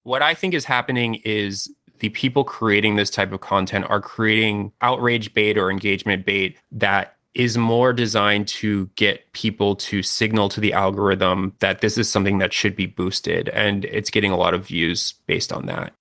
What I think is happening is the people creating this type of content are creating outrage bait or engagement bait that is more designed to get people to signal to the algorithm that this is something that should be boosted. And it's getting a lot of views based on that.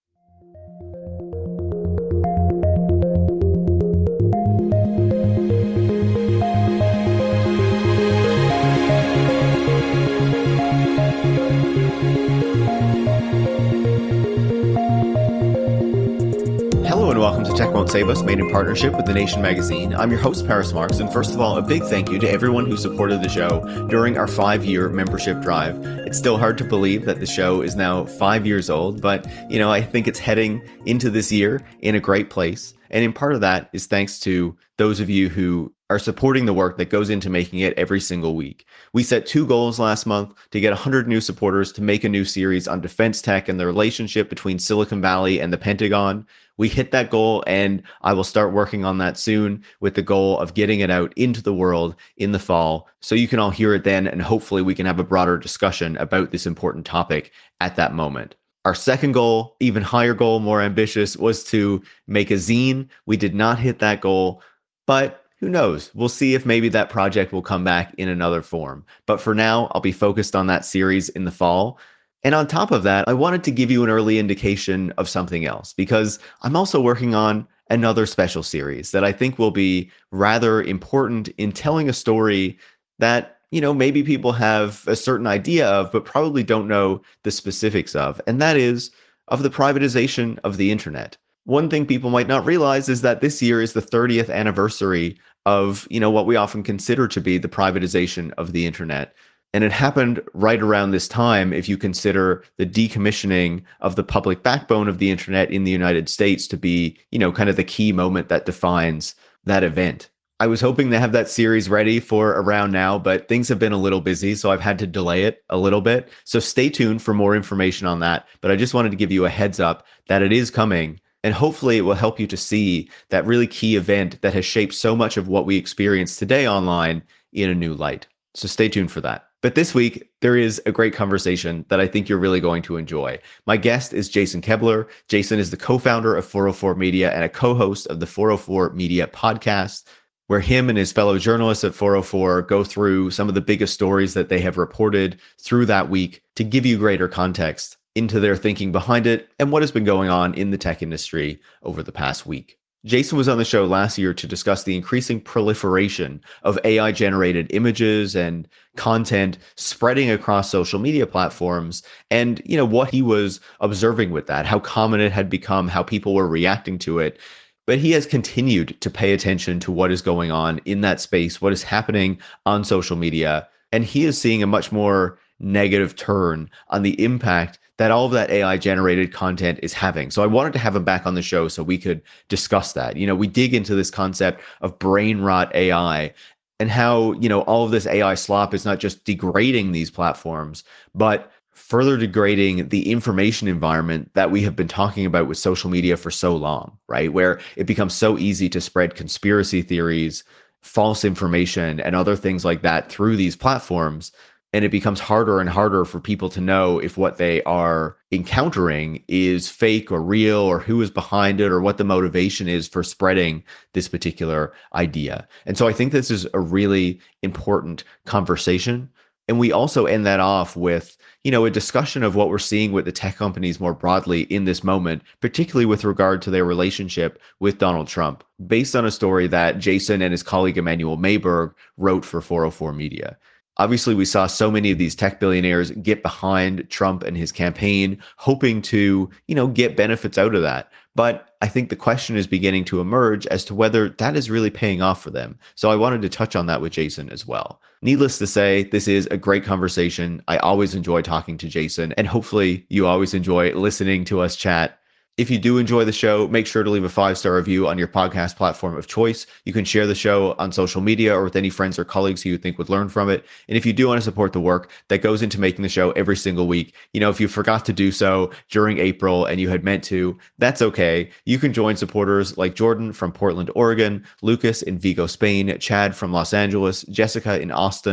Hello and welcome to Tech Won't Save Us, made in partnership with The Nation magazine. I'm your host, Paris Marks, and first of all, a big thank you to everyone who supported the show during our 5-year membership drive. It's still hard to believe that the show is now 5 years old, but I think it's heading into this year in a great place. And in part of that is thanks to those of you who are supporting the work that goes into making it every single week. We set 2 goals last month to get 100 new supporters to make a new series on defense tech and the relationship between Silicon Valley and the Pentagon. We hit that goal, and I will start working on that soon with the goal of getting it out into the world in the fall so you can all hear it then, and hopefully we can have a broader discussion about this important topic at that moment. Our second goal, even higher goal, more ambitious, was to make a zine. We did not hit that goal, but who knows? We'll see if maybe that project will come back in another form. But for now, I'll be focused on that series in the fall. And on top of that, I wanted to give you an early indication of something else, because I'm also working on another special series that I think will be rather important in telling a story that, maybe people have a certain idea of, but probably don't know the specifics of, and that is of the privatization of the internet. One thing people might not realize is that this year is the 30th anniversary of, what we often consider to be the privatization of the internet. And it happened right around this time if you consider the decommissioning of the public backbone of the internet in the United States to be, kind of the key moment that defines that event. I was hoping to have that series ready for around now, but things have been a little busy, so I've had to delay it a little bit. So stay tuned for more information on that. But I just wanted to give you a heads up that it is coming. And hopefully it will help you to see that really key event that has shaped so much of what we experience today online in a new light. So stay tuned for that. But this week, there is a great conversation that I think you're really going to enjoy. My guest is Jason Kebler. Jason is the co-founder of 404 Media and a co-host of the 404 Media podcast, where him and his fellow journalists at 404 go through some of the biggest stories that they have reported through that week to give you greater context into their thinking behind it and what has been going on in the tech industry over the past week. Jason was on the show last year to discuss the increasing proliferation of AI-generated images and content spreading across social media platforms and, what he was observing with that, how common it had become, how people were reacting to it. But he has continued to pay attention to what is going on in that space, what is happening on social media. And he is seeing a much more negative turn on the impact that all of that AI-generated content is having. So I wanted to have him back on the show so we could discuss that. We dig into this concept of brain rot AI and how, all of this AI slop is not just degrading these platforms, but further degrading the information environment that we have been talking about with social media for so long, right? Where it becomes so easy to spread conspiracy theories, false information, and other things like that through these platforms. And it becomes harder and harder for people to know if what they are encountering is fake or real, or who is behind it, or what the motivation is for spreading this particular idea. And so I think this is a really important conversation. And we also end that off with, a discussion of what we're seeing with the tech companies more broadly in this moment, particularly with regard to their relationship with Donald Trump, based on a story that Jason and his colleague Emmanuel Mayberg wrote for 404 Media. Obviously, we saw so many of these tech billionaires get behind Trump and his campaign, hoping to, get benefits out of that. But I think the question is beginning to emerge as to whether that is really paying off for them. So I wanted to touch on that with Jason as well. Needless to say, this is a great conversation. I always enjoy talking to Jason, and hopefully you always enjoy listening to us chat. If you do enjoy the show, make sure to leave a 5-star review on your podcast platform of choice. You can share the show on social media or with any friends or colleagues who you think would learn from it. And if you do want to support the work that goes into making the show every single week, if you forgot to do so during April and you had meant to, that's okay. You can join supporters like Jordan from Portland, Oregon, Lucas in Vigo, Spain, Chad from Los Angeles, Jessica in Austin,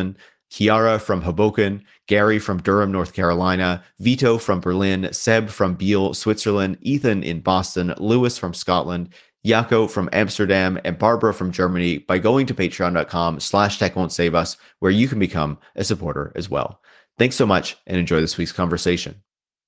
Kiara from Hoboken, Gary from Durham, North Carolina, Vito from Berlin, Seb from Biel, Switzerland, Ethan in Boston, Lewis from Scotland, Yako from Amsterdam, and Barbara from Germany by going to patreon.com/techwon'tsaveuss, where you can become a supporter as well. Thanks so much and enjoy this week's conversation.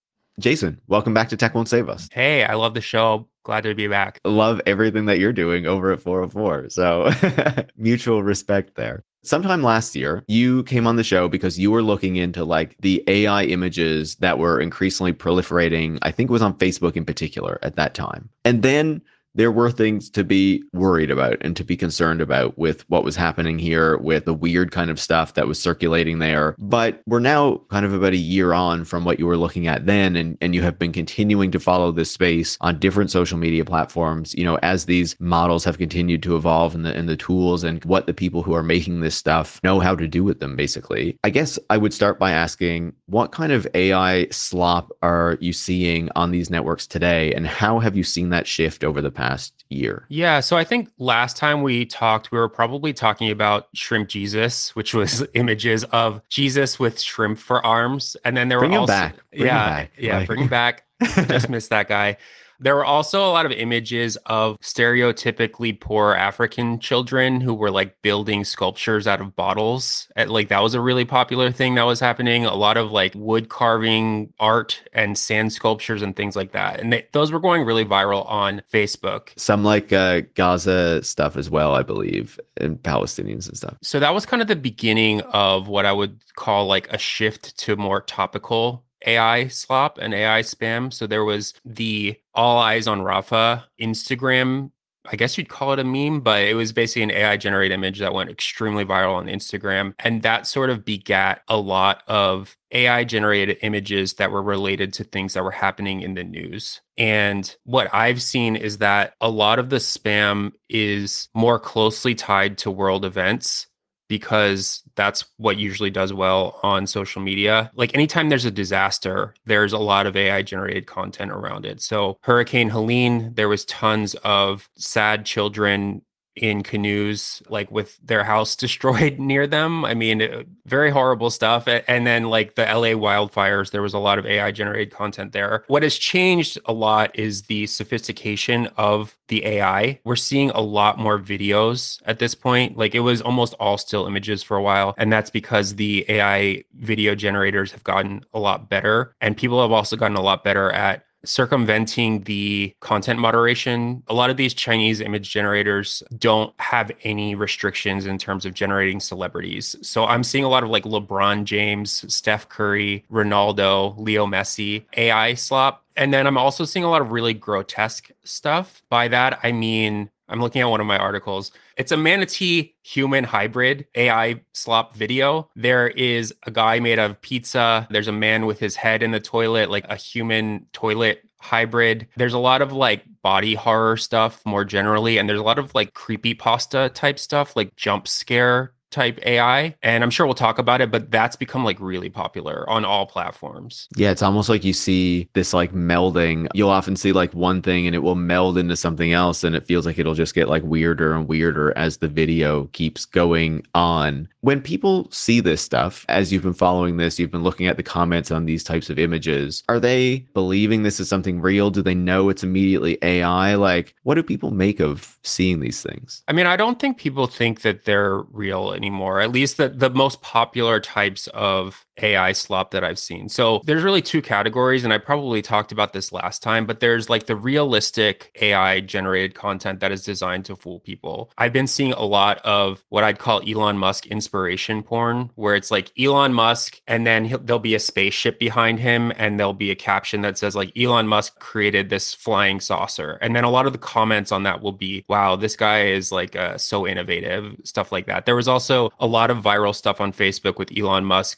Jason, welcome back to Tech Won't Save Us. Hey, I love the show. Glad to be back. Love everything that you're doing over at 404. So mutual respect there. Sometime last year, you came on the show because you were looking into like the AI images that were increasingly proliferating. I think it was on Facebook in particular at that time. And then there were things to be worried about and to be concerned about with what was happening here, with the weird kind of stuff that was circulating there. But we're now kind of about a year on from what you were looking at then, and you have been continuing to follow this space on different social media platforms, you know, as these models have continued to evolve and the tools and what the people who are making this stuff know how to do with them, basically. I guess I would start by asking, what kind of AI slop are you seeing on these networks today, and how have you seen that shift over the past year? Yeah, so I think last time we talked, we were probably talking about Shrimp Jesus, which was images of Jesus with shrimp for arms. And then there Bring were him also back. Bring him back. Bring him back. I just missed that guy. There were also a lot of images of stereotypically poor African children who were like building sculptures out of bottles. Like that was a really popular thing that was happening. A lot of like wood carving art and sand sculptures and things like that. And those were going really viral on Facebook. Some like Gaza stuff as well, I believe, and Palestinians and stuff. So that was kind of the beginning of what I would call like a shift to more topical AI slop and AI spam. So there was the All Eyes on Rafah Instagram, I guess you'd call it a meme, but it was basically an AI generated image that went extremely viral on Instagram. And that sort of begat a lot of AI generated images that were related to things that were happening in the news. And what I've seen is that a lot of the spam is more closely tied to world events, because that's what usually does well on social media. Like anytime there's a disaster, there's a lot of AI generated content around it. So Hurricane Helene, there was tons of sad children in canoes, like with their house destroyed near them. I mean, very horrible stuff. And then like the LA wildfires, there was a lot of AI generated content there. What has changed a lot is the sophistication of the AI. We're seeing a lot more videos at this point. Like it was almost all still images for a while. And that's because the AI video generators have gotten a lot better. And people have also gotten a lot better at circumventing the content moderation. A lot of these Chinese image generators don't have any restrictions in terms of generating celebrities. So I'm seeing a lot of like LeBron James, Steph Curry, Ronaldo, Leo Messi, AI slop. And then I'm also seeing a lot of really grotesque stuff. By that, I mean, I'm looking at one of my articles. It's a manatee human hybrid AI slop video. There is a guy made of pizza. There's a man with his head in the toilet, like a human toilet hybrid. There's a lot of like body horror stuff more generally. And there's a lot of like creepypasta type stuff, like jump scare type AI. And I'm sure we'll talk about it, but that's become like really popular on all platforms. Yeah, it's almost like you see this like melding. You'll often see like one thing and it will meld into something else, and it feels like it'll just get like weirder and weirder as the video keeps going on. When people see this stuff, as you've been following this, you've been looking at the comments on these types of images, are they believing this is something real? Do they know it's immediately AI? Like, what do people make of seeing these things? I mean, I don't think people think that they're real anymore, at least the most popular types of AI slop that I've seen. So there's really two categories, and I probably talked about this last time, but there's like the realistic AI generated content that is designed to fool people. I've been seeing a lot of what I'd call Elon Musk inspiration porn, where it's like Elon Musk, and then there'll be a spaceship behind him, and there'll be a caption that says like Elon Musk created this flying saucer. And then a lot of the comments on that will be, wow, this guy is like so innovative, stuff like that. There was also a lot of viral stuff on Facebook with Elon Musk making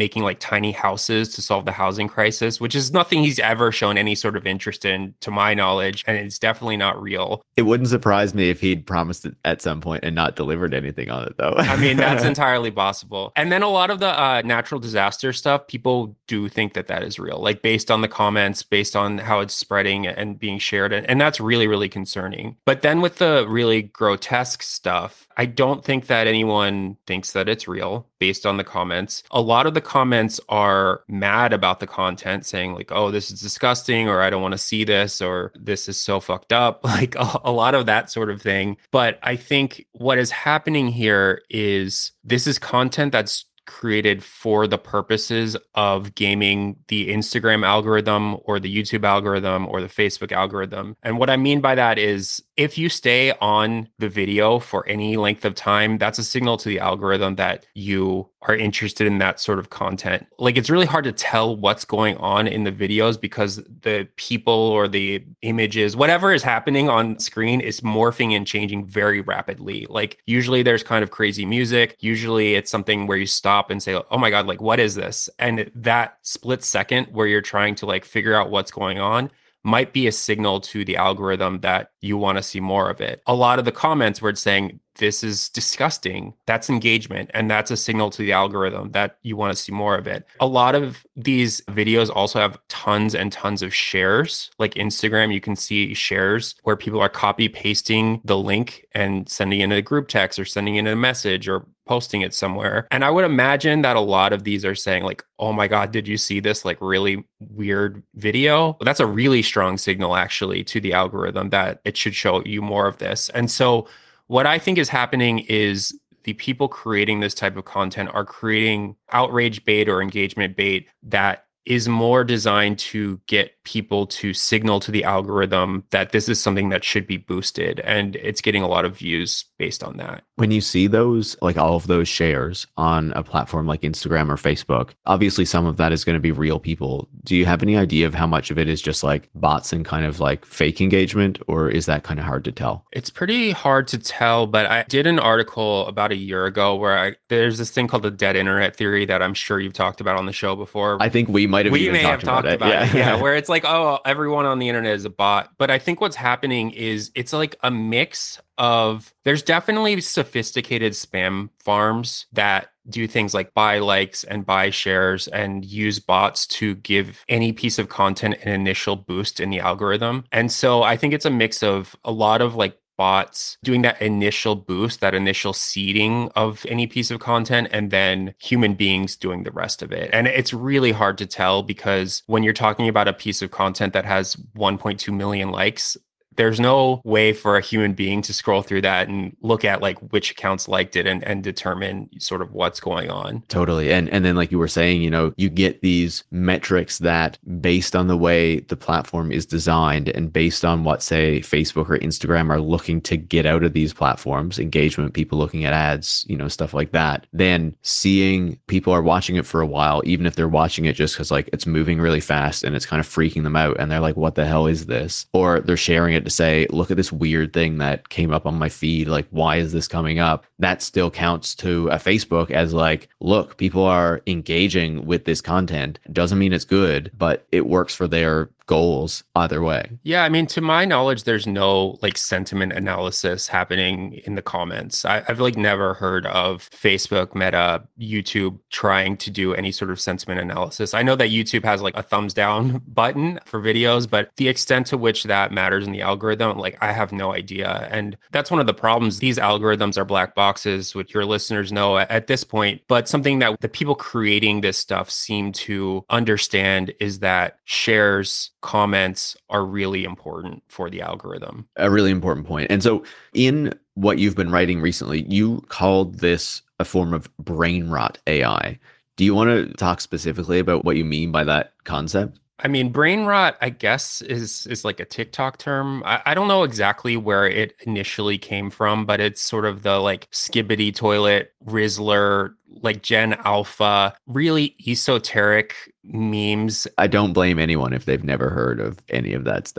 making like tiny houses to solve the housing crisis, which is nothing he's ever shown any sort of interest in, to my knowledge. And it's definitely not real. It wouldn't surprise me if he'd promised it at some point and not delivered anything on it, though. I mean, that's entirely possible. And then a lot of the natural disaster stuff, people do think that that is real, like based on the comments, based on how it's spreading and being shared. And that's really, really concerning. But then with the really grotesque stuff, I don't think that anyone thinks that it's real based on the comments. A lot of the comments are mad about the content, saying like, oh, this is disgusting, or I don't want to see this, or this is so fucked up, like a lot of that sort of thing. But I think what is happening here is this is content that's created for the purposes of gaming the Instagram algorithm or the YouTube algorithm or the Facebook algorithm. And what I mean by that is if you stay on the video for any length of time, that's a signal to the algorithm that you are interested in that sort of content. Like it's really hard to tell what's going on in the videos because the people or the images, whatever is happening on screen is morphing and changing very rapidly. Like usually there's kind of crazy music. Usually it's something where you stop and say, oh my God, like what is this? And that split second where you're trying to like figure out what's going on might be a signal to the algorithm that you want to see more of it. A lot of the comments were saying, this is disgusting. That's engagement. And that's a signal to the algorithm that you want to see more of it. A lot of these videos also have tons and tons of shares. Like Instagram, you can see shares where people are copy pasting the link and sending it in a group text or sending it in a message or posting it somewhere. And I would imagine that a lot of these are saying like, oh my God, did you see this like really weird video? That's a really strong signal actually to the algorithm that it should show you more of this. And so what I think is happening is the people creating this type of content are creating outrage bait or engagement bait that is more designed to get people to signal to the algorithm that this is something that should be boosted. And it's getting a lot of views based on that. When you see those, like all of those shares on a platform like Instagram or Facebook, obviously some of that is going to be real people. Do you have any idea of how much of it is just like bots and kind of like fake engagement, or is that kind of hard to tell? It's pretty hard to tell, but I did an article about a year ago where there's this thing called the dead internet theory that I'm sure you've talked about on the show before. I think we might have may have talked about it. Yeah, where it's like, oh, everyone on the internet is a bot. But I think what's happening is it's like a mix of, there's definitely sophisticated spam farms that do things like buy likes and buy shares and use bots to give any piece of content an initial boost in the algorithm. And so I think it's a mix of a lot of like bots doing that initial boost, that initial seeding of any piece of content, and then human beings doing the rest of it. And it's really hard to tell because when you're talking about a piece of content that has 1.2 million likes, there's no way for a human being to scroll through that and look at like which accounts liked it and determine sort of what's going on. Totally. And then like you were saying, you know, you get these metrics that based on the way the platform is designed and based on what, say, Facebook or Instagram are looking to get out of these platforms, engagement, people looking at ads, you know, stuff like that, then seeing people are watching it for a while, even if they're watching it just because like it's moving really fast and it's kind of freaking them out and they're like, what the hell is this? Or they're sharing it to say, look at this weird thing that came up on my feed. Like, why is this coming up? That still counts to a Facebook as like, look, people are engaging with this content. Doesn't mean it's good, but it works for their goals either way. Yeah, I mean, to my knowledge, there's no like sentiment analysis happening in the comments. I've like never heard of Facebook, Meta, YouTube trying to do any sort of sentiment analysis. I know that YouTube has like a thumbs down button for videos, but the extent to which that matters in the algorithm, like I have no idea. And that's one of the problems. These algorithms are black boxes, which your listeners know at this point, but something that the people creating this stuff seem to understand is that shares, comments are really important for the algorithm. A really important point. And so in what you've been writing recently, you called this a form of brain rot AI. Do you want to talk specifically about what you mean by that concept? I mean, brain rot, I guess, is like a TikTok term. I don't know exactly where it initially came from, but it's sort of the like Skibbity Toilet, Rizzler, like Gen Alpha, really esoteric memes. I don't blame anyone if they've never heard of any of that stuff.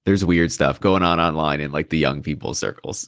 There's weird stuff going on online in like the young people circles.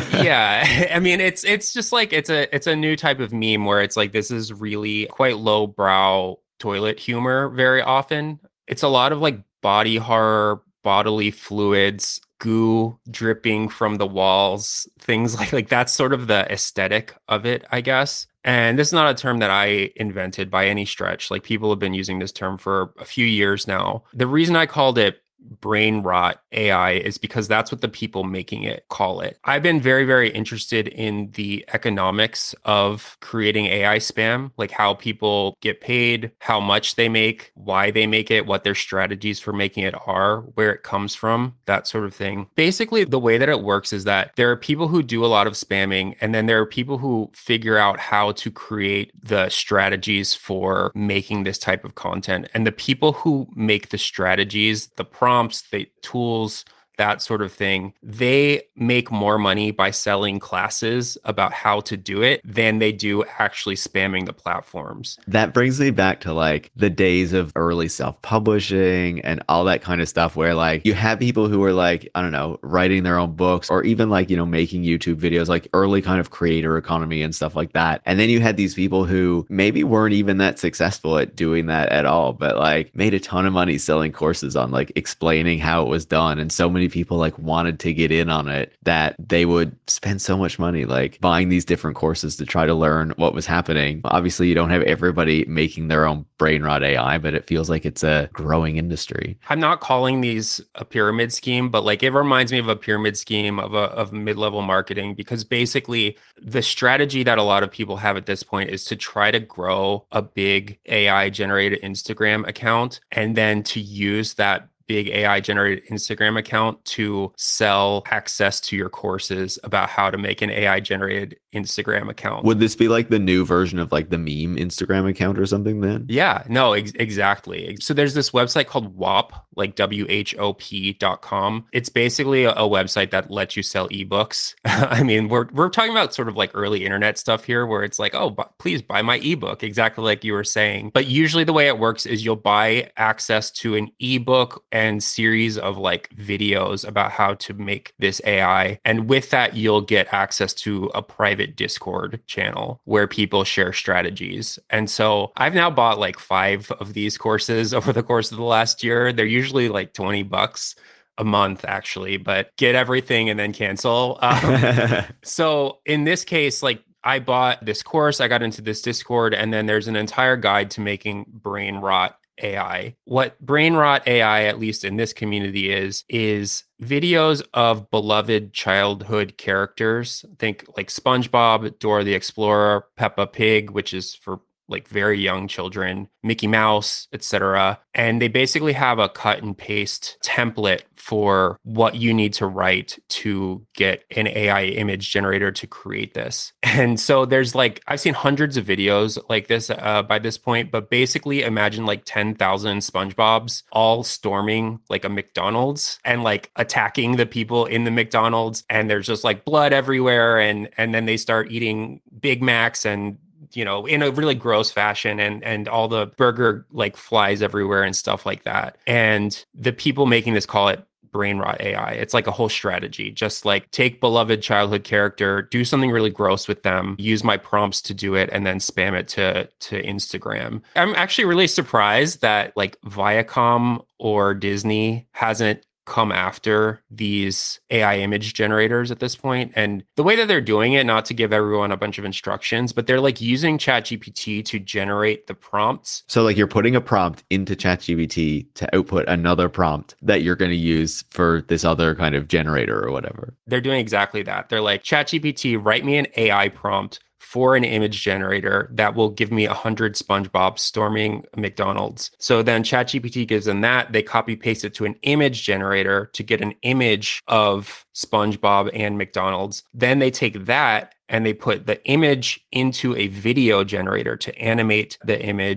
Yeah, I mean it's just like it's a new type of meme where it's like this is really quite lowbrow toilet humor very often. It's a lot of like body horror, bodily fluids, goo dripping from the walls, things like that's sort of the aesthetic of it, I guess. And this is not a term that I invented by any stretch. Like people have been using this term for a few years now. The reason I called it brain rot AI is because that's what the people making it call it. I've been very, very interested in the economics of creating AI spam, like how people get paid, how much they make, why they make it, what their strategies for making it are, where it comes from, that sort of thing. Basically, the way that it works is that there are people who do a lot of spamming, and then there are people who figure out how to create the strategies for making this type of content. And the people who make the strategies, the prompts, the tools, that sort of thing, they make more money by selling classes about how to do it than they do actually spamming the platforms. That brings me back to like the days of early self-publishing and all that kind of stuff where like you have people who are like, I don't know, writing their own books or even like, you know, making YouTube videos, like early kind of creator economy and stuff like that. And then you had these people who maybe weren't even that successful at doing that at all, but like made a ton of money selling courses on like explaining how it was done. And so many people like wanted to get in on it that they would spend so much money like buying these different courses to try to learn what was happening. Obviously, you don't have everybody making their own brain rot AI, but it feels like it's a growing industry. I'm not calling these a pyramid scheme, but like it reminds me of a pyramid scheme of mid-level marketing, because basically the strategy that a lot of people have at this point is to try to grow a big AI generated Instagram account and then to use that big AI generated Instagram account to sell access to your courses about how to make an AI generated Instagram account. Would this be like the new version of like the meme Instagram account or something then? Yeah, no, exactly. So there's this website called WHOP, like WHOP.com. It's basically a website that lets you sell ebooks. I mean, we're talking about sort of like early internet stuff here where it's like, oh, please buy my ebook, exactly like you were saying. But usually the way it works is you'll buy access to an ebook and series of like videos about how to make this AI. And with that, you'll get access to a private Discord channel where people share strategies. And so I've now bought like 5 of these courses over the course of the last year. They're usually like $20 a month actually, but get everything and then cancel. So in this case, like I bought this course, I got into this Discord, and then there's an entire guide to making brain rot AI. What brain rot AI, at least in this community, is videos of beloved childhood characters. Think like SpongeBob, Dora the Explorer, Peppa Pig, which is for like very young children, Mickey Mouse, etc. And they basically have a cut and paste template for what you need to write to get an AI image generator to create this. And so there's like, I've seen hundreds of videos like this by this point, but basically imagine like 10,000 SpongeBobs all storming like a McDonald's and like attacking the people in the McDonald's. And there's just like blood everywhere. And then they start eating Big Macs and in a really gross fashion, and all the burger like flies everywhere and stuff like that. And the people making this call it brain rot AI. It's like a whole strategy. Just like take beloved childhood character, do something really gross with them, use my prompts to do it, and then spam it to Instagram. I'm actually really surprised that like Viacom or Disney hasn't come after these AI image generators at this point. And the way that they're doing it, not to give everyone a bunch of instructions, but they're like using ChatGPT to generate the prompts. So like you're putting a prompt into ChatGPT to output another prompt that you're going to use for this other kind of generator or whatever. They're doing exactly that. They're like, ChatGPT, write me an AI prompt for an image generator that will give me 100 SpongeBob storming McDonald's. So then ChatGPT gives them that. They copy paste it to an image generator to get an image of SpongeBob and McDonald's. Then they take that and they put the image into a video generator to animate the image.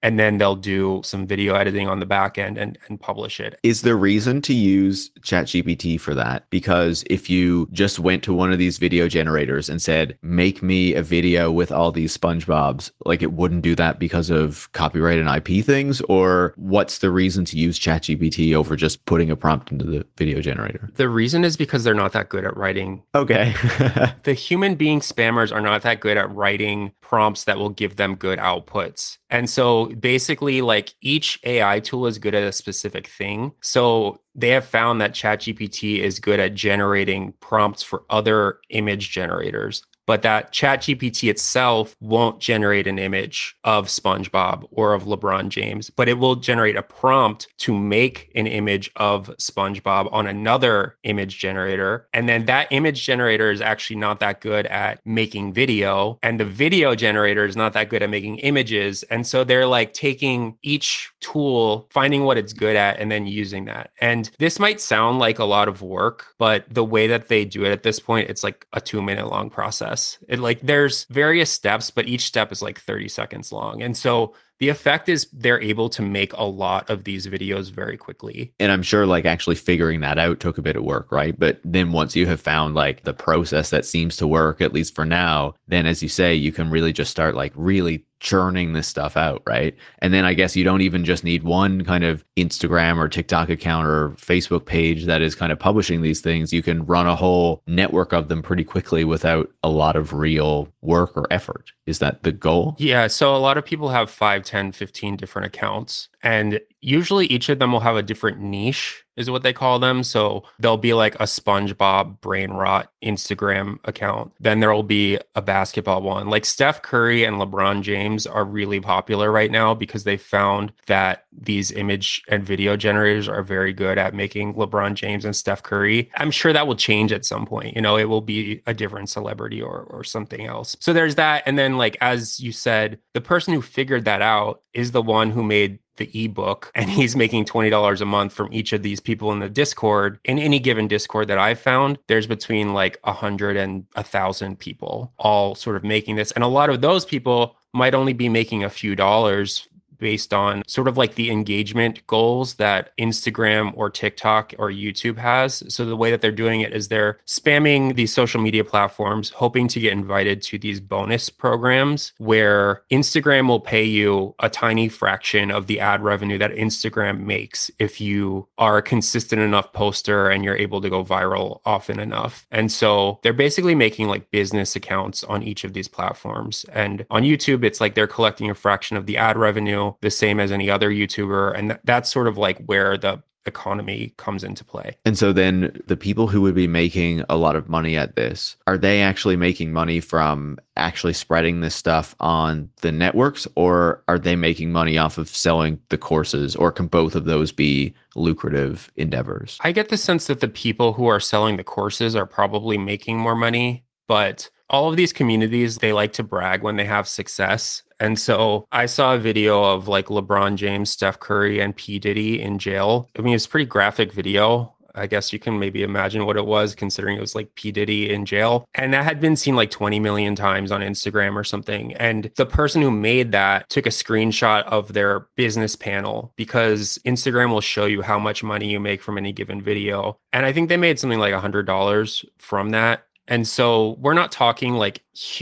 and then they'll do some video editing on the back end and publish it. Is there reason to use ChatGPT for that? Because if you just went to one of these video generators and said, make me a video with all these SpongeBobs, like it wouldn't do that because of copyright and IP things? Or what's the reason to use ChatGPT over just putting a prompt into the video generator? The reason is because they're not that good at writing. Okay. The human being spammers are not that good at writing prompts that will give them good outputs. And so basically, like each AI tool is good at a specific thing. So they have found that ChatGPT is good at generating prompts for other image generators, but that ChatGPT itself won't generate an image of SpongeBob or of LeBron James, but it will generate a prompt to make an image of SpongeBob on another image generator. And then that image generator is actually not that good at making video, and the video generator is not that good at making images. And so they're like taking each tool, finding what it's good at, and then using that. And this might sound like a lot of work, but the way that they do it at this point, it's like a 2-minute long process. It like there's various steps, but each step is like 30 seconds long. And so the effect is they're able to make a lot of these videos very quickly. And I'm sure like actually figuring that out took a bit of work, right? But then once you have found like the process that seems to work, at least for now, then as you say, you can really just start like really churning this stuff out, right? And then I guess you don't even just need one kind of Instagram or TikTok account or Facebook page that is kind of publishing these things. You can run a whole network of them pretty quickly without a lot of real work or effort. Is that the goal? Yeah. So a lot of people have 5, 10, 15 different accounts. And usually each of them will have a different niche, is what they call them. So there'll be like a SpongeBob brain rot Instagram account. Then there will be a basketball one. Like Steph Curry and LeBron James are really popular right now because they found that these image and video generators are very good at making LeBron James and Steph Curry. I'm sure that will change at some point. You know, it will be a different celebrity or something else. So there's that. And then like, as you said, the person who figured that out is the one who made the ebook, and he's making $20 a month from each of these people in the Discord. In any given Discord that I've found, there's between like 100 and 1,000 people all sort of making this. And a lot of those people might only be making a few dollars based on sort of like the engagement goals that Instagram or TikTok or YouTube has. So the way that they're doing it is they're spamming these social media platforms, hoping to get invited to these bonus programs where Instagram will pay you a tiny fraction of the ad revenue that Instagram makes if you are a consistent enough poster and you're able to go viral often enough. And so they're basically making like business accounts on each of these platforms. And on YouTube, it's like they're collecting a fraction of the ad revenue, the same as any other YouTuber. And that's sort of like where the economy comes into play. And so then the people who would be making a lot of money at this, are they actually making money from actually spreading this stuff on the networks, or are they making money off of selling the courses, or can both of those be lucrative endeavors? I get the sense that the people who are selling the courses are probably making more money, but all of these communities, they like to brag when they have success. And so I saw a video of like LeBron James, Steph Curry, and P. Diddy in jail. I mean, it's a pretty graphic video. I guess you can maybe imagine what it was, considering it was like P. Diddy in jail. And that had been seen like 20 million times on Instagram or something. And the person who made that took a screenshot of their business panel, because Instagram will show you how much money you make from any given video. And I think they made something like $100 from that. And so we're not talking like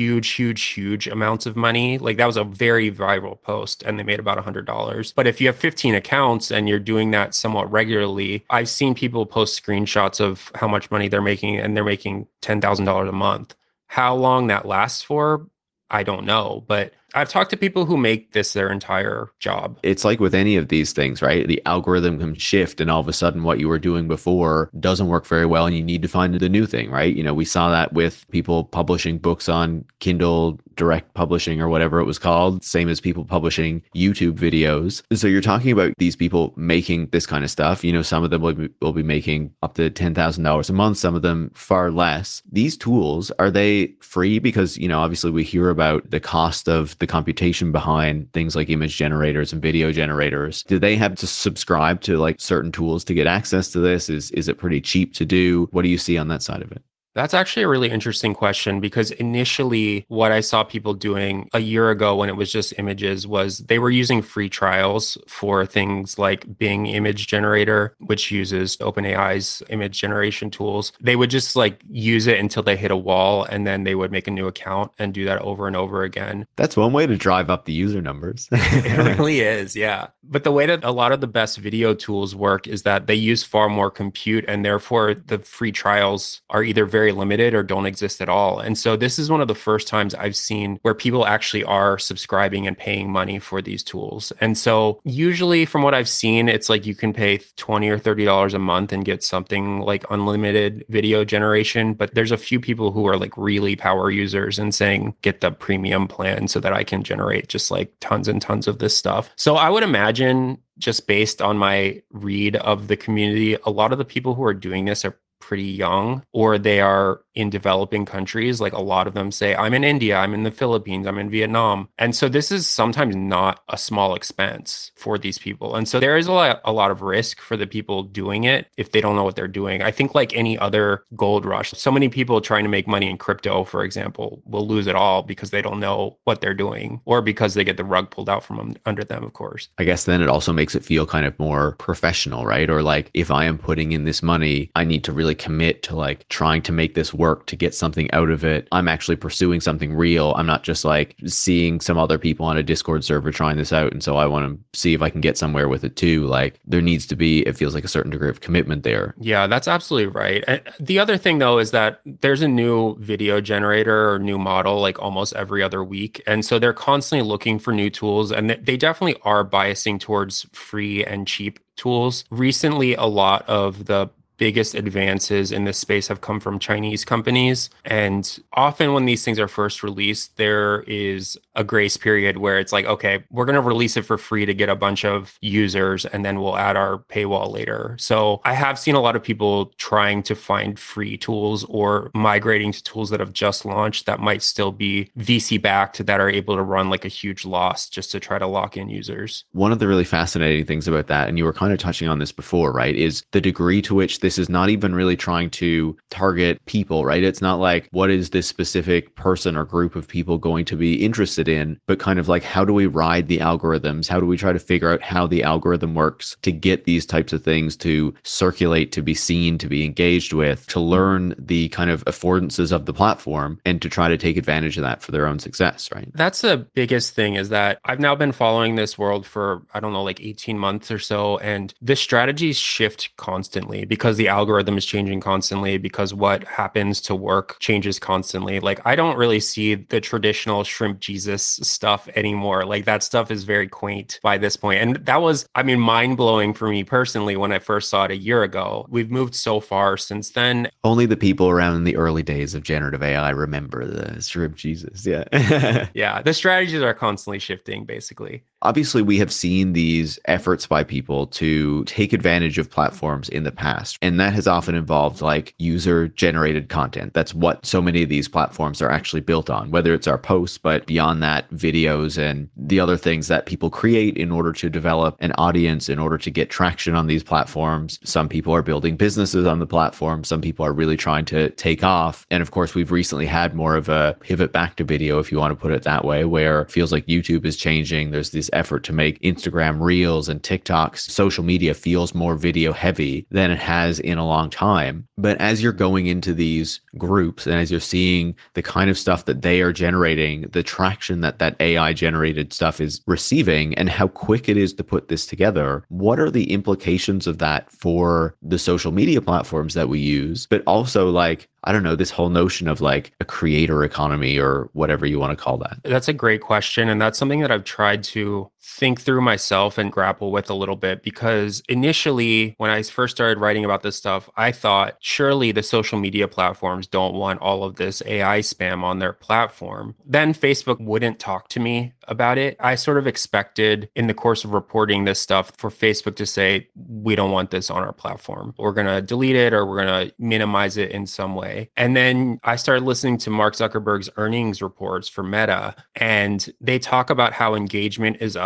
huge amounts of money. Like that was a very viral post and they made about $100. But if you have 15 accounts and you're doing that somewhat regularly, I've seen people post screenshots of how much money they're making, and they're making $10,000 a month. How long that lasts for, I don't know. But I've talked to people who make this their entire job. It's like with any of these things, right? The algorithm can shift, and all of a sudden what you were doing before doesn't work very well, and you need to find the new thing, right? You know, we saw that with people publishing books on Kindle Direct Publishing or whatever it was called, same as people publishing YouTube videos. So you're talking about these people making this kind of stuff. You know, some of them will be making up to $10,000 a month, some of them far less. These tools, are they free? Because, you know, obviously we hear about the cost of the computation behind things like image generators and video generators. Do they have to subscribe to like certain tools to get access to this? Is it pretty cheap to do? What do you see on that side of it? That's actually a really interesting question because initially, what I saw people doing a year ago when it was just images was they were using free trials for things like Bing Image Generator, which uses OpenAI's image generation tools. They would just like use it until they hit a wall and then they would make a new account and do that over and over again. That's one way to drive up the user numbers. It really is, yeah. But the way that a lot of the best video tools work is that they use far more compute and therefore the free trials are either very limited or don't exist at all. And so this is one of the first times I've seen where people actually are subscribing and paying money for these tools. And so usually from what I've seen, it's like you can pay $20 or $30 a month and get something like unlimited video generation. But there's a few people who are like really power users and saying, get the premium plan so that I can generate just like tons and tons of this stuff. So I would imagine just based on my read of the community, a lot of the people who are doing this are pretty young or they are in developing countries. Like a lot of them say, I'm in India, I'm in the Philippines, I'm in Vietnam. And so this is sometimes not a small expense for these people. And so there is a lot of risk for the people doing it if they don't know what they're doing. I think like any other gold rush, so many people trying to make money in crypto, for example, will lose it all because they don't know what they're doing or because they get the rug pulled out from under them, of course. I guess then it also makes it feel kind of more professional, right? Or like if I am putting in this money, I need to really commit to like trying to make this work to get something out of it. I'm actually pursuing something real. I'm not just like seeing some other people on a Discord server trying this out. And so I want to see if I can get somewhere with it too. Like there needs to be, it feels like a certain degree of commitment there. Yeah, that's absolutely right. And the other thing though is that there's a new video generator or new model like almost every other week. And so they're constantly looking for new tools and they definitely are biasing towards free and cheap tools. Recently, a lot of the biggest advances in this space have come from Chinese companies. And often when these things are first released, there is a grace period where it's like, okay, we're going to release it for free to get a bunch of users and then we'll add our paywall later. So I have seen a lot of people trying to find free tools or migrating to tools that have just launched that might still be VC backed that are able to run like a huge loss just to try to lock in users. One of the really fascinating things about that, and you were kind of touching on this before, right, is the degree to which this is not even really trying to target people, right? It's not like, what is this specific person or group of people going to be interested in, but kind of like, how do we ride the algorithms? How do we try to figure out how the algorithm works to get these types of things to circulate, to be seen, to be engaged with, to learn the kind of affordances of the platform and to try to take advantage of that for their own success, right? That's the biggest thing is that I've now been following this world for, I don't know, like 18 months or so. And the strategies shift constantly because the algorithm is changing constantly, because what happens to work changes constantly. Like I don't really see the traditional shrimp Jesus stuff anymore. Like that stuff is very quaint by this point. And that was, I mean, mind blowing for me personally when I first saw it a year ago. We've moved so far since then. Only the people around in the early days of generative AI remember the shrimp Jesus. Yeah. Yeah. The strategies are constantly shifting, basically. Obviously, we have seen these efforts by people to take advantage of platforms in the past. And that has often involved like user generated content. That's what so many of these platforms are actually built on, whether it's our posts, but beyond that, videos and the other things that people create in order to develop an audience, in order to get traction on these platforms. Some people are building businesses on the platform. Some people are really trying to take off. And of course, we've recently had more of a pivot back to video, if you want to put it that way, where it feels like YouTube is changing. There's this effort to make Instagram Reels and TikToks. Social media feels more video heavy than it has in a long time. But as you're going into these groups and as you're seeing the kind of stuff that they are generating, the traction that that AI generated stuff is receiving and how quick it is to put this together, what are the implications of that for the social media platforms that we use, but also like, I don't know, this whole notion of like a creator economy or whatever you want to call that? That's a great question. And that's something that I've tried to think through myself and grapple with a little bit, because initially when I first started writing about this stuff, I thought surely the social media platforms don't want all of this AI spam on their platform. Then Facebook wouldn't talk to me about it. I sort of expected in the course of reporting this stuff for Facebook to say, we don't want this on our platform. We're going to delete it or we're going to minimize it in some way. And then I started listening to Mark Zuckerberg's earnings reports for Meta, and they talk about how engagement is up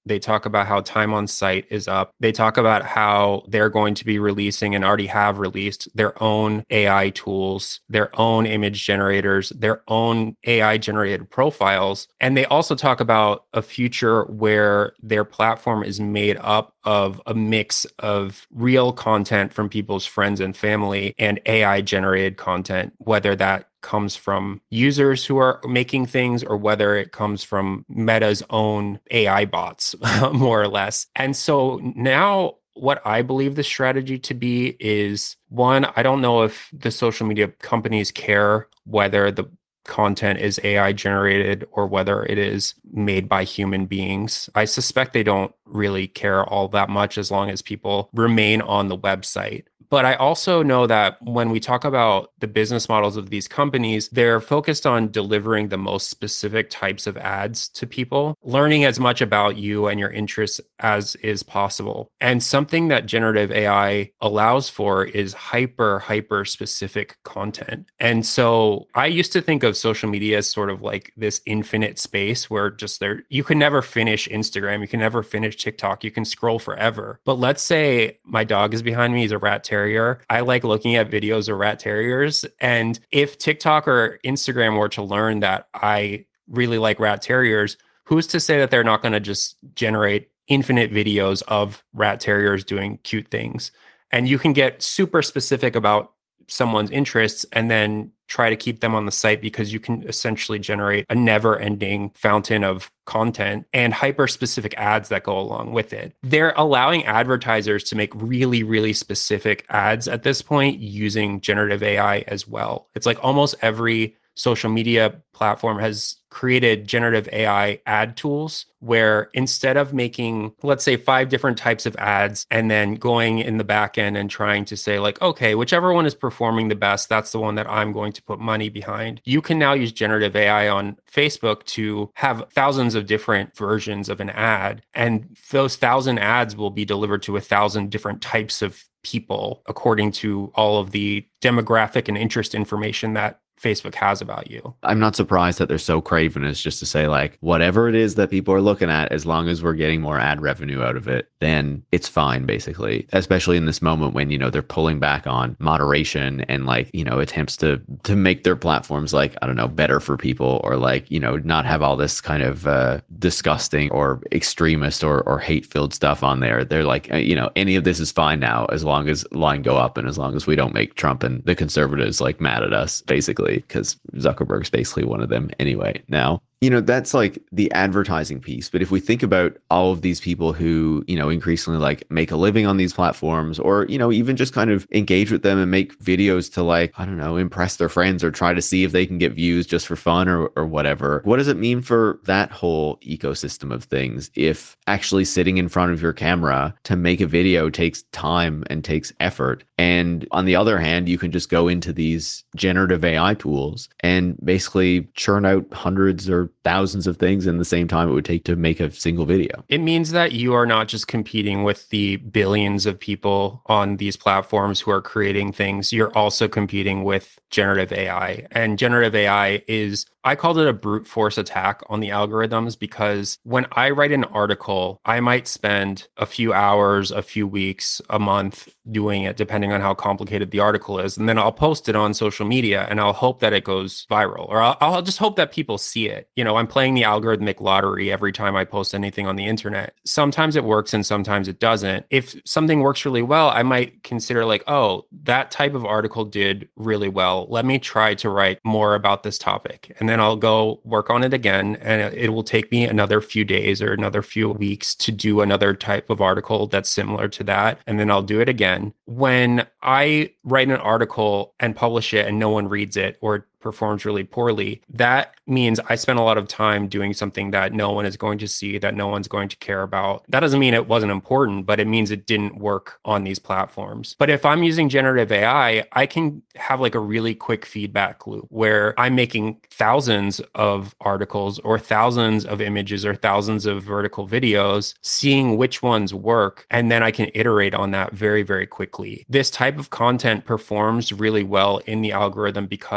They talk about how time on site is up. They talk about how they're going to be releasing and already have released their own AI tools, their own image generators, their own AI generated profiles. And they also talk about a future where their platform is made up of a mix of real content from people's friends and family and AI generated content, whether that comes from users who are making things or whether it comes from Meta's own AI bots, more or less. And so now what I believe the strategy to be is, one, I don't know if the social media companies care whether the content is AI generated or whether it is made by human beings. I suspect they don't really care all that much as long as people remain on the website. But I also know that when we talk about the business models of these companies, they're focused on delivering the most specific types of ads to people, learning as much about you and your interests as is possible. And something that generative AI allows for is hyper specific content. And so I used to think of social media as sort of like this infinite space where just you can never finish Instagram, you can never finish TikTok, you can scroll forever. But let's say my dog is behind me, he's a rat terrier. I like looking at videos of rat terriers. And if TikTok or Instagram were to learn that I really like rat terriers, who's to say that they're not going to just generate infinite videos of rat terriers doing cute things? And you can get super specific about someone's interests and then try to keep them on the site because you can essentially generate a never-ending fountain of content and hyper-specific ads that go along with it. They're allowing advertisers to make really specific ads at this point using generative AI as well. It's like almost every social media platform has created generative AI ad tools where instead of making, let's say, 5 different types of ads and then going in the back end and trying to say like, okay, whichever one is performing the best, that's the one that I'm going to put money behind. You can now use generative AI on Facebook to have thousands of different versions of an ad. And those 1,000 ads will be delivered to 1,000 different types of people according to all of the demographic and interest information that Facebook has about you. I'm not surprised that they're so craven as just to say like, whatever it is that people are looking at, as long as we're getting more ad revenue out of it, then it's fine, basically. Especially in this moment when, you know, they're pulling back on moderation and like, you know, attempts to make their platforms like, I don't know, better for people or like, you know, not have all this kind of disgusting or extremist or hate-filled stuff on there. They're like, you know, any of this is fine now as long as line go up and as long as we don't make Trump and the conservatives like mad at us, basically. Because Zuckerberg's basically one of them anyway now. You know, that's like the advertising piece. But if we think about all of these people who, you know, increasingly like make a living on these platforms or, you know, even just kind of engage with them and make videos to like, I don't know, impress their friends or try to see if they can get views just for fun or whatever. What does it mean for that whole ecosystem of things if actually sitting in front of your camera to make a video takes time and takes effort? And on the other hand, you can just go into these generative AI tools and basically churn out hundreds or thousands of things in the same time it would take to make a single video. It means that you are not just competing with the billions of people on these platforms who are creating things. You're also competing with generative AI. And generative AI is, I called it a brute force attack on the algorithms because when I write an article, I might spend a few hours, a few weeks, a month doing it, depending on how complicated the article is. And then I'll post it on social media and I'll hope that it goes viral, or I'll just hope that people see it. You know, I'm playing the algorithmic lottery every time I post anything on the internet. Sometimes it works and sometimes it doesn't. If something works really well, I might consider like, oh, that type of article did really well. Let me try to write more about this topic. And then I'll go work on it again. And it will take me another few days or another few weeks to do another type of article that's similar to that. And then I'll do it again. When I write an article and publish it and no one reads it or performs really poorly, that means I spent a lot of time doing something that no one is going to see, that no one's going to care about. That doesn't mean it wasn't important, but it means it didn't work on these platforms. But if I'm using generative AI, I can have like a really quick feedback loop where I'm making thousands of articles or thousands of images or thousands of vertical videos, seeing which ones work, and then I can iterate on that very, very quickly. This type of content performs really well in the algorithm because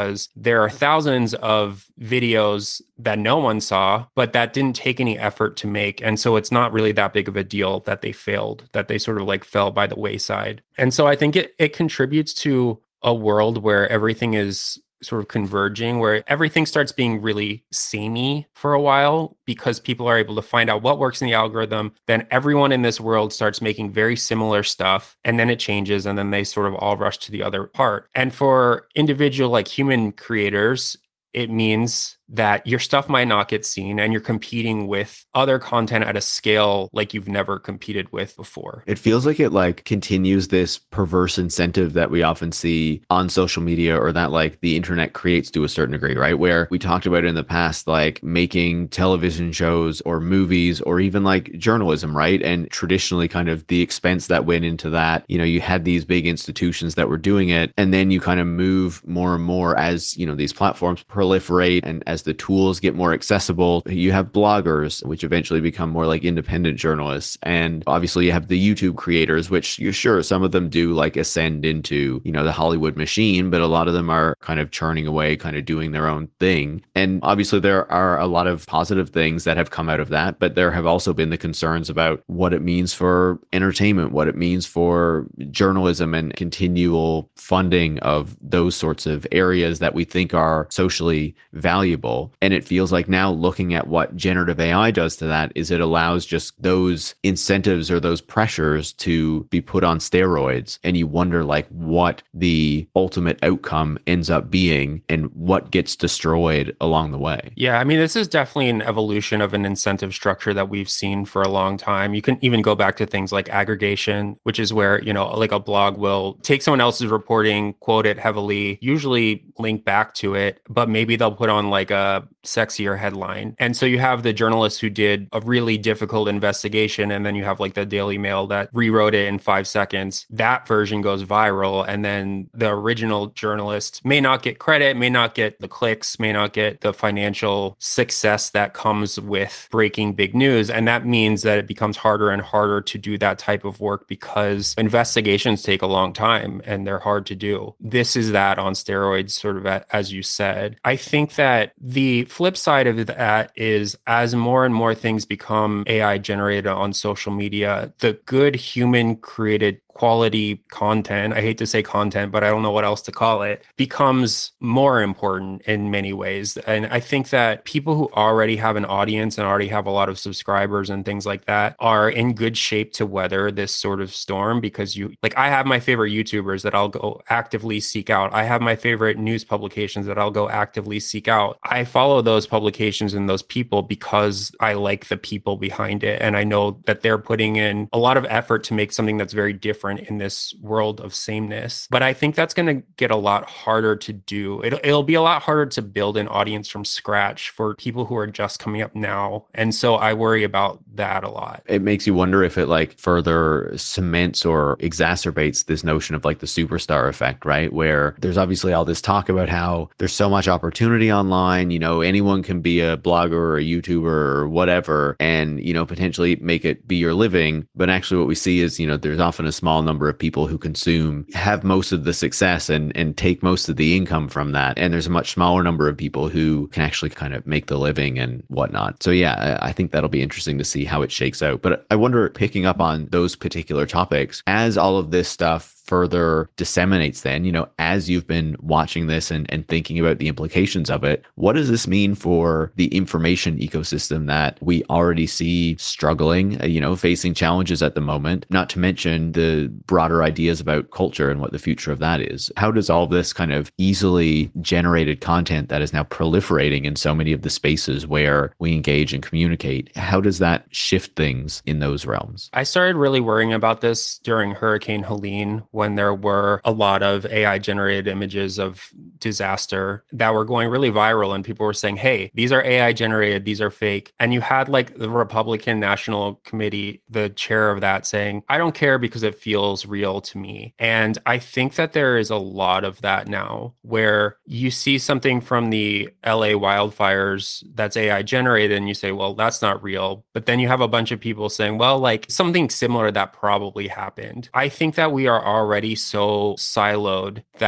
there are thousands of videos that no one saw, but that didn't take any effort to make. And so it's not really that big of a deal that they failed, that they sort of like fell by the wayside. And so I think it contributes to a world where everything is sort of converging, where everything starts being really samey for a while because people are able to find out what works in the algorithm. Then everyone in this world starts making very similar stuff, and then it changes, and then they sort of all rush to the other part. And for individual like human creators, it means that your stuff might not get seen and you're competing with other content at a scale like you've never competed with before. It feels like it like continues this perverse incentive that we often see on social media, or that like the internet creates to a certain degree, right? Where we talked about in the past, like making television shows or movies or even like journalism, right? And traditionally kind of the expense that went into that, you had these big institutions that were doing it, and then you kind of move more and more as, these platforms proliferate and as the tools get more accessible. You have bloggers, which eventually become more like independent journalists. And obviously you have the YouTube creators, which you're sure some of them do like ascend into, the Hollywood machine, but a lot of them are kind of churning away, kind of doing their own thing. And obviously there are a lot of positive things that have come out of that, but there have also been the concerns about what it means for entertainment, what it means for journalism and continual funding of those sorts of areas that we think are socially valuable. And it feels like now looking at what generative AI does to that is it allows just those incentives or those pressures to be put on steroids. And you wonder like what the ultimate outcome ends up being and what gets destroyed along the way. Yeah, I mean, this is definitely an evolution of an incentive structure that we've seen for a long time. You can even go back to things like aggregation, which is where, like a blog will take someone else's reporting, quote it heavily, usually link back to it, but maybe they'll put on like a sexier headline. And so you have the journalists who did a really difficult investigation, and then you have like the Daily Mail that rewrote it in 5 seconds. That version goes viral, and then the original journalist may not get credit, may not get the clicks, may not get the financial success that comes with breaking big news. And that means that it becomes harder and harder to do that type of work because investigations take a long time and they're hard to do. This is that on steroids, sort of as you said. I think that the flip side of that is as more and more things become AI generated on social media, the good human created quality content, I hate to say content, but I don't know what else to call it, becomes more important in many ways. And I think that people who already have an audience and already have a lot of subscribers and things like that are in good shape to weather this sort of storm, because I have my favorite YouTubers that I'll go actively seek out. I have my favorite news publications that I'll go actively seek out. I follow those publications and those people because I like the people behind it. And I know that they're putting in a lot of effort to make something that's very different in this world of sameness. But I think that's going to get a lot harder to do. It'll be a lot harder to build an audience from scratch for people who are just coming up now. And so I worry about that a lot. It makes you wonder if it like further cements or exacerbates this notion of like the superstar effect, right? Where there's obviously all this talk about how there's so much opportunity online, anyone can be a blogger or a YouTuber or whatever, and, potentially make it be your living. But actually what we see is, there's often a small number of people who have most of the success and take most of the income from that. And there's a much smaller number of people who can actually kind of make the living and whatnot. So yeah, I think that'll be interesting to see how it shakes out. But I wonder, picking up on those particular topics, as all of this stuff further disseminates then, as you've been watching this and thinking about the implications of it, what does this mean for the information ecosystem that we already see struggling, facing challenges at the moment, not to mention the broader ideas about culture and what the future of that is? How does all this kind of easily generated content that is now proliferating in so many of the spaces where we engage and communicate, how does that shift things in those realms? I started really worrying about this during Hurricane Helene, when there were a lot of AI generated images of disaster that were going really viral, and people were saying, hey, these are AI generated, these are fake. And you had like the Republican National Committee, the chair of that, saying, I don't care because it feels real to me. And I think that there is a lot of that now, where you see something from the LA wildfires that's AI generated and you say, well, that's not real. But then you have a bunch of people saying, well, like something similar that probably happened. I think that we are already so siloed that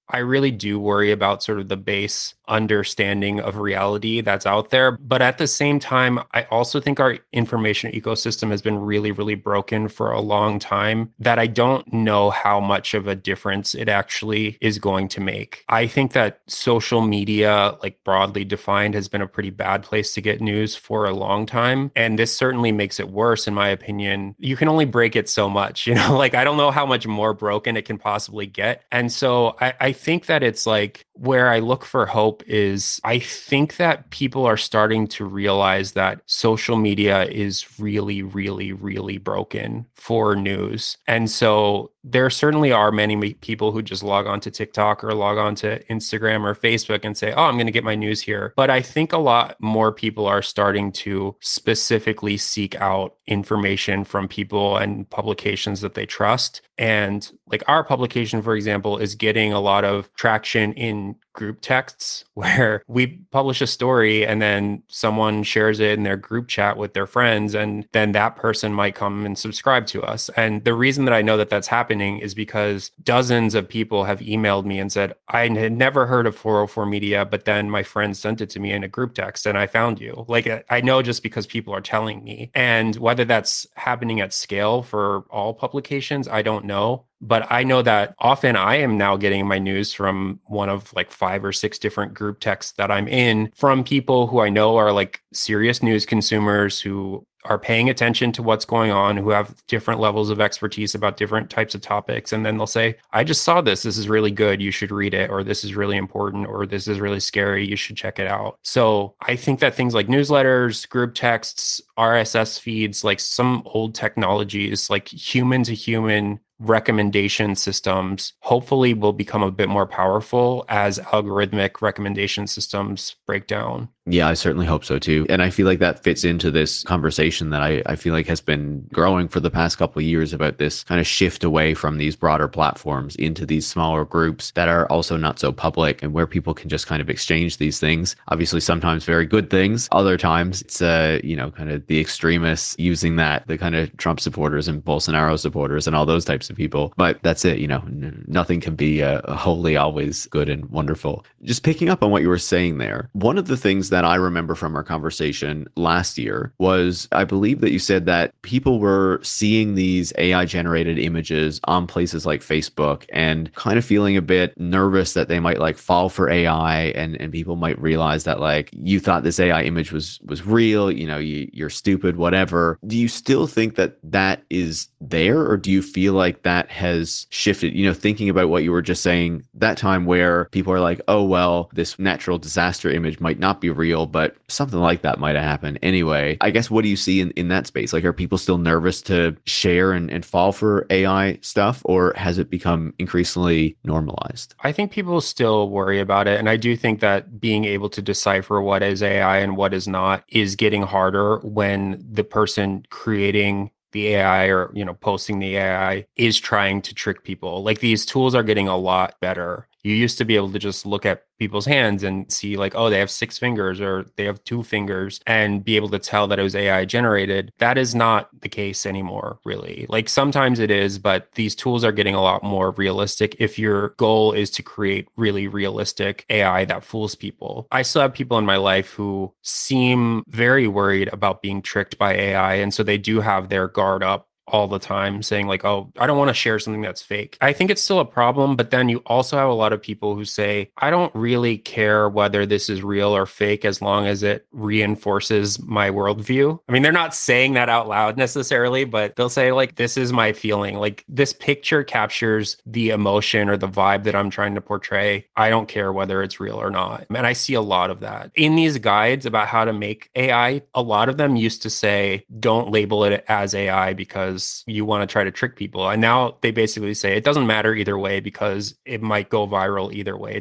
I really do worry about sort of the base understanding of reality that's out there. But at the same time, I also think our information ecosystem has been really, really broken for a long time, that I don't know how much of a difference it actually is going to make. I think that social media, like broadly defined, has been a pretty bad place to get news for a long time. And this certainly makes it worse, in my opinion. You can only break it so much, like I don't know how much more broken it can possibly get. And so I think that it's like where I look for hope is I think that people are starting to realize that social media is really, really, really broken for news. And so there certainly are many people who just log on to TikTok or log on to Instagram or Facebook and say, oh, I'm going to get my news here. But I think a lot more people are starting to specifically seek out information from people and publications that they trust. And like our publication, for example, is getting a lot of traction in group texts where we publish a story and then someone shares it in their group chat with their friends, and then that person might come and subscribe to us. And the reason that I know that that's happening is because dozens of people have emailed me and said, I had never heard of 404 Media, but then my friend sent it to me in a group text and I found you. Like I know just because people are telling me. And whether that's happening at scale for all publications, I don't know. But I know that often I am now getting my news from one of like 5 or 6 different group texts that I'm in from people who I know are like serious news consumers who are paying attention to what's going on, who have different levels of expertise about different types of topics. And then they'll say, I just saw this. This is really good. You should read it. Or this is really important. Or this is really scary. You should check it out. So I think that things like newsletters, group texts, RSS feeds, like some old technologies, like human to human recommendation systems, hopefully will become a bit more powerful as algorithmic recommendation systems break down. Yeah, I certainly hope so too. And I feel like that fits into this conversation that I feel like has been growing for the past couple of years about this kind of shift away from these broader platforms into these smaller groups that are also not so public and where people can just kind of exchange these things. Obviously, sometimes very good things. Other times it's, kind of the extremists using that, the kind of Trump supporters and Bolsonaro supporters and all those types of people. But that's it, nothing can be wholly always good and wonderful. Just picking up on what you were saying there, one of the things that I remember from our conversation last year was, I believe that you said that people were seeing these AI generated images on places like Facebook and kind of feeling a bit nervous that they might like fall for AI, and people might realize that like you thought this AI image was real, you're stupid, whatever. Do you still think that that is there, or do you feel like that has shifted? Thinking about what you were just saying, that time where people are like, oh, well, this natural disaster image might not be real, but something like that might have happened anyway. I guess, what do you see in that space? Like, are people still nervous to share and fall for AI stuff, or has it become increasingly normalized? I think people still worry about it. And I do think that being able to decipher what is AI and what is not is getting harder when the person creating the AI or, posting the AI is trying to trick people. Like, these tools are getting a lot better. You used to be able to just look at people's hands and see like, oh, they have 6 fingers or they have 2 fingers, and be able to tell that it was AI generated. That is not the case anymore, really. Like, sometimes it is, but these tools are getting a lot more realistic if your goal is to create really realistic AI that fools people. I still have people in my life who seem very worried about being tricked by AI. And so they do have their guard up all the time, saying like, oh, I don't want to share something that's fake. I think it's still a problem, but then you also have a lot of people who say, I don't really care whether this is real or fake as long as it reinforces my worldview. I mean, they're not saying that out loud necessarily, but they'll say like, this is my feeling. Like, this picture captures the emotion or the vibe that I'm trying to portray. I don't care whether it's real or not. And I see a lot of that in these guides about how to make AI. A lot of them used to say, don't label it as AI because you want to try to trick people. And now they basically say it doesn't matter either way because it might go viral either way. It doesn't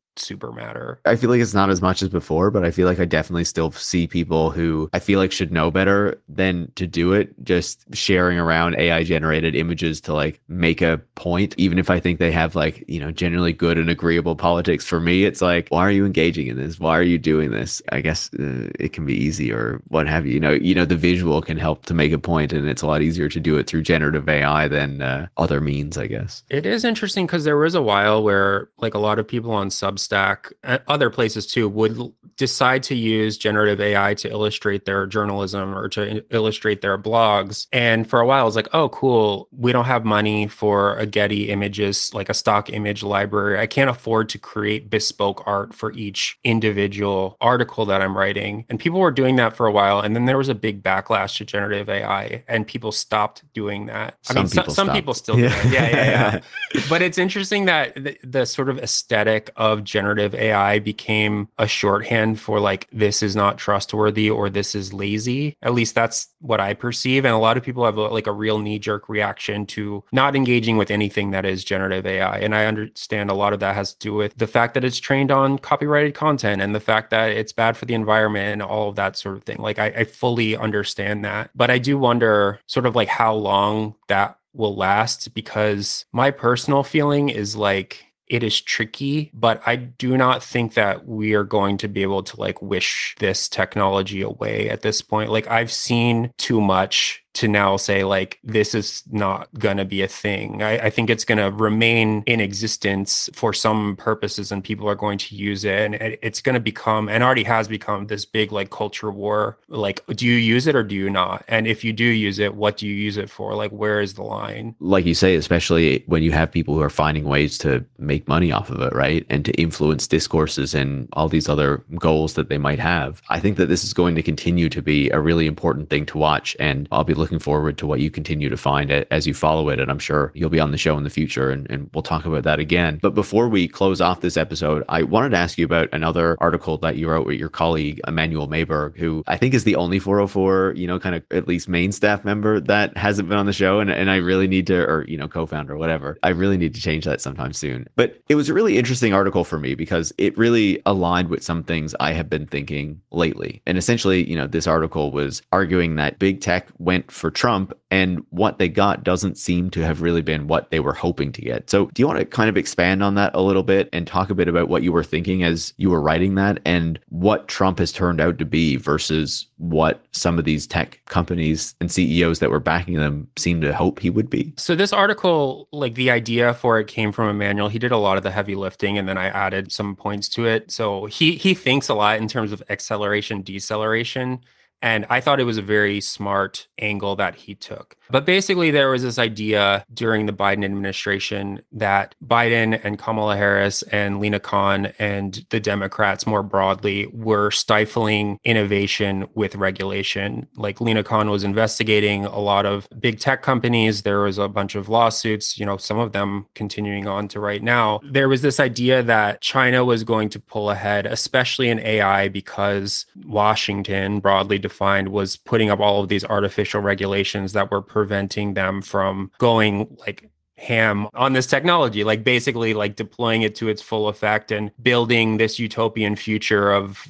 super matter. I feel like it's not as much as before, but I feel like I definitely still see people who I feel like should know better than to do it, just sharing around AI generated images to like make a point, even if I think they have like, generally good and agreeable politics. For me, it's like, why are you engaging in this? Why are you doing this? I guess it can be easy or what have you. The visual can help to make a point, and it's a lot easier to do it through generative AI than other means, I guess. It is interesting because there was a while where like a lot of people on Substack, other places too, would decide to use generative AI to illustrate their journalism or to illustrate their blogs. And for a while, I was like, oh, cool. We don't have money for a Getty Images, like a stock image library. I can't afford to create bespoke art for each individual article that I'm writing. And people were doing that for a while. And then there was a big backlash to generative AI and people stopped doing that. Some people still do it. Yeah. But it's interesting that the sort of aesthetic of generative AI became a shorthand for like, this is not trustworthy or this is lazy. At least that's what I perceive. And a lot of people have like a real knee-jerk reaction to not engaging with anything that is generative AI. And I understand a lot of that has to do with the fact that it's trained on copyrighted content and the fact that it's bad for the environment and all of that sort of thing. Like I fully understand that. But I do wonder sort of like how long that will last, because my personal feeling is like it is tricky, but I do not think that we are going to be able to like wish this technology away at this point. Like I've seen too much to now say like this is not going to be a thing. I think it's going to remain in existence for some purposes and people are going to use it, and it's going to become, and already has become, this big like culture war. Like, do you use it or do you not? And if you do use it, what do you use it for? Like, where is the line? Like you say, especially when you have people who are finding ways to make money off of it, right? And to influence discourses and all these other goals that they might have. I think that this is going to continue to be a really important thing to watch, and I'll be looking forward to what you continue to find it as you follow it. And I'm sure you'll be on the show in the future and we'll talk about that again. But before we close off this episode, I wanted to ask you about another article that you wrote with your colleague, Emmanuel Mayberg, who I think is the only 404, kind of at least main staff member that hasn't been on the show. And I really need to, or, co-founder, whatever. I really need to change that sometime soon. But it was a really interesting article for me because it really aligned with some things I have been thinking lately. And essentially, this article was arguing that big tech went for Trump, and what they got doesn't seem to have really been what they were hoping to get. So do you want to kind of expand on that a little bit and talk a bit about what you were thinking as you were writing that and what Trump has turned out to be versus what some of these tech companies and CEOs that were backing them seemed to hope he would be? So this article, like the idea for it came from Emmanuel. He did a lot of the heavy lifting and then I added some points to it. So he thinks a lot in terms of acceleration, deceleration. And I thought it was a very smart angle that he took. But basically, there was this idea during the Biden administration that Biden and Kamala Harris and Lina Khan and the Democrats more broadly were stifling innovation with regulation. Like Lina Khan was investigating a lot of big tech companies. There was a bunch of lawsuits, some of them continuing on to right now. There was this idea that China was going to pull ahead, especially in AI, because Washington, broadly defined, was putting up all of these artificial regulations that were preventing them from going like ham on this technology, like basically like deploying it to its full effect and building this utopian future of,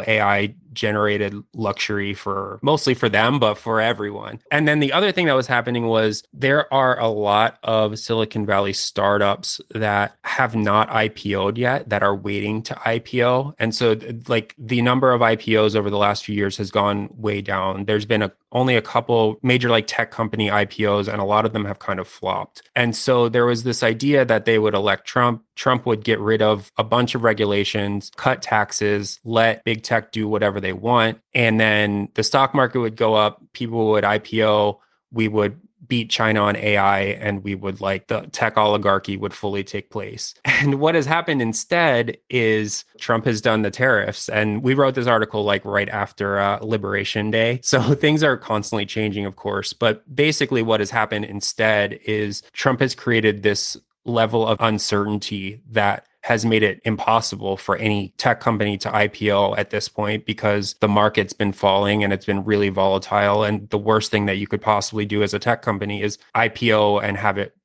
AI generated luxury for mostly for them, but for everyone. And then the other thing that was happening was there are a lot of Silicon Valley startups that have not IPO'd yet that are waiting to IPO. And so like the number of IPOs over the last few years has gone way down. There's been only a couple major like tech company IPOs, and a lot of them have kind of flopped. And so there was this idea that they would elect Trump. Trump would get rid of a bunch of regulations, cut taxes, let big tech do whatever they want. And then the stock market would go up, people would IPO, we would beat China on AI, and we would like the tech oligarchy would fully take place. And what has happened instead is Trump has done the tariffs. And we wrote this article like right after Liberation Day. So things are constantly changing, of course. But basically what has happened instead is Trump has created this level of uncertainty that has made it impossible for any tech company to IPO at this point because the market's been falling and it's been really volatile. And the worst thing that you could possibly do as a tech company is IPO and have it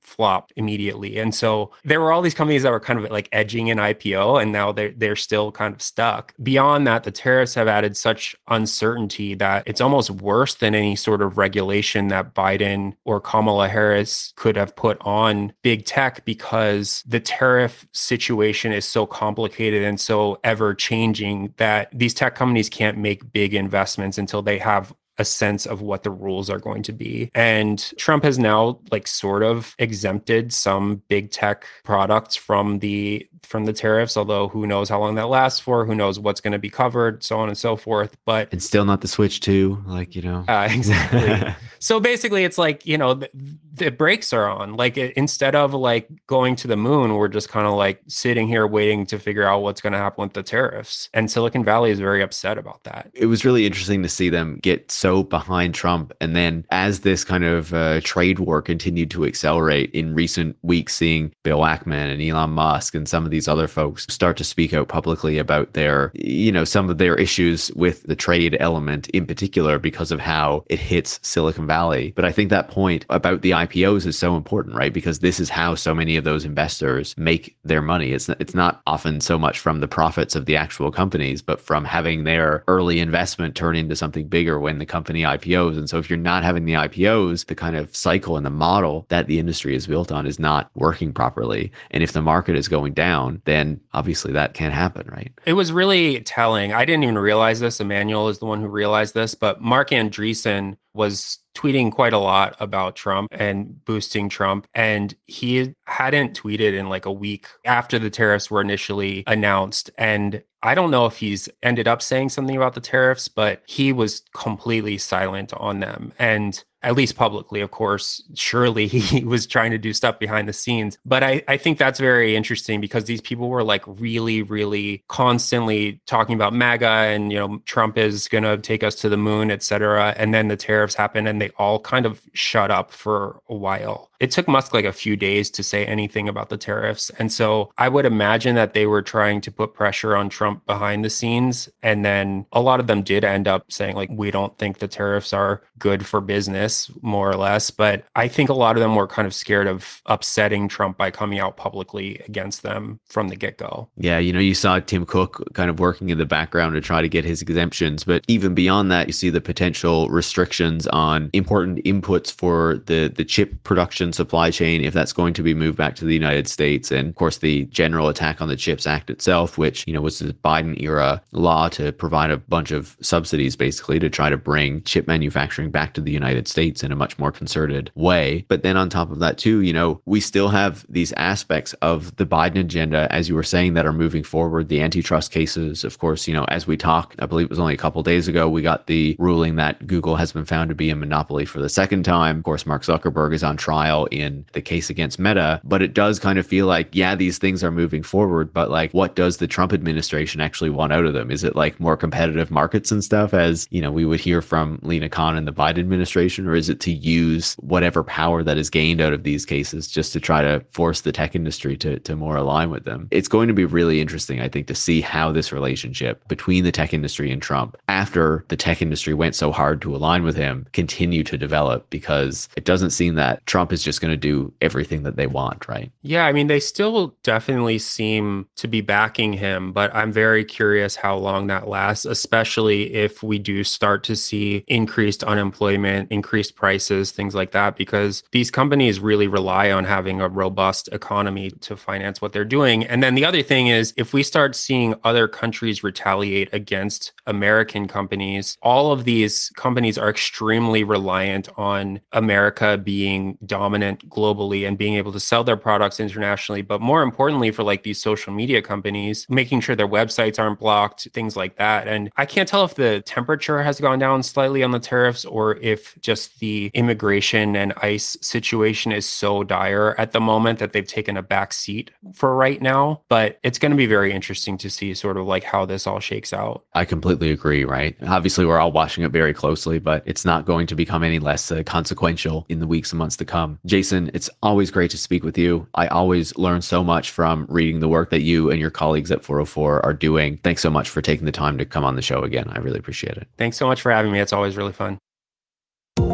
flopped immediately. And so there were all these companies that were kind of like edging an IPO, and now they're still kind of stuck. Beyond that, the tariffs have added such uncertainty that it's almost worse than any sort of regulation that Biden or Kamala Harris could have put on big tech, because the tariff situation is so complicated and so ever changing that these tech companies can't make big investments until they have a sense of what the rules are going to be. And Trump has now like sort of exempted some big tech products from the tariffs, although who knows how long that lasts for, who knows what's going to be covered, so on and so forth. But it's still not the Switch 2, like, exactly. So basically it's like, the brakes are on. Like instead of like going to the moon, we're just kind of like sitting here waiting to figure out what's going to happen with the tariffs. And Silicon Valley is very upset about that. It was really interesting to see them get so behind Trump. And then as this kind of trade war continued to accelerate in recent weeks, seeing Bill Ackman and Elon Musk and some of these other folks start to speak out publicly about their, some of their issues with the trade element in particular because of how it hits Silicon Valley. But I think that point about the IPOs is so important, right? Because this is how so many of those investors make their money. It's not often so much from the profits of the actual companies, but from having their early investment turn into something bigger when the company IPOs. And so if you're not having the IPOs, the kind of cycle and the model that the industry is built on is not working properly. And if the market is going down, then obviously that can't happen, right? It was really telling. I didn't even realize this. Emmanuel is the one who realized this, but Mark Andreessen was tweeting quite a lot about Trump and boosting Trump. And he hadn't tweeted in like a week after the tariffs were initially announced. And I don't know if he's ended up saying something about the tariffs, but he was completely silent on them. And at least publicly, of course, surely he was trying to do stuff behind the scenes. But I think that's very interesting because these people were like really, really constantly talking about MAGA and, Trump is going to take us to the moon, et cetera. And then the tariffs happened and they all kind of shut up for a while. It took Musk like a few days to say anything about the tariffs. And so I would imagine that they were trying to put pressure on Trump behind the scenes. And then a lot of them did end up saying like, we don't think the tariffs are good for business, more or less. But I think a lot of them were kind of scared of upsetting Trump by coming out publicly against them from the get-go. Yeah, you saw Tim Cook kind of working in the background to try to get his exemptions. But even beyond that, you see the potential restrictions on important inputs for the chip production supply chain, if that's going to be moved back to the United States. And of course, the general attack on the CHIPS Act itself, which, was the Biden era law to provide a bunch of subsidies basically to try to bring chip manufacturing back to the United States in a much more concerted way. But then on top of that too, we still have these aspects of the Biden agenda, as you were saying, that are moving forward. The antitrust cases, of course, as we talk, I believe it was only a couple of days ago, we got the ruling that Google has been found to be a monopoly for the second time. Of course, Mark Zuckerberg is on trial in the case against Meta, but it does kind of feel like, yeah, these things are moving forward, but like, what does the Trump administration actually want out of them? Is it like more competitive markets and stuff, as, we would hear from Lena Khan and the Biden administration, or is it to use whatever power that is gained out of these cases just to try to force the tech industry to more align with them? It's going to be really interesting, I think, to see how this relationship between the tech industry and Trump, after the tech industry went so hard to align with him, continue to develop, because it doesn't seem that Trump is just going to do everything that they want, right? Yeah, I mean, they still definitely seem to be backing him, but I'm very curious how long that lasts, especially if we do start to see increased unemployment, increased prices, things like that, because these companies really rely on having a robust economy to finance what they're doing. And then the other thing is, if we start seeing other countries retaliate against American companies, all of these companies are extremely reliant on America being dominant globally and being able to sell their products internationally. But more importantly, for like these social media companies, making sure their websites aren't blocked, things like that. And I can't tell if the temperature has gone down slightly on the tariffs or if just the immigration and ICE situation is so dire at the moment that they've taken a back seat for right now. But it's going to be very interesting to see sort of like how this all shakes out. I completely agree, right? Obviously, we're all watching it very closely, but it's not going to become any less consequential in the weeks and months to come. Jason, it's always great to speak with you. I always learn so much from reading the work that you and your colleagues at 404 are doing. Thanks so much for taking the time to come on the show again. I really appreciate it. Thanks so much for having me. It's always really fun.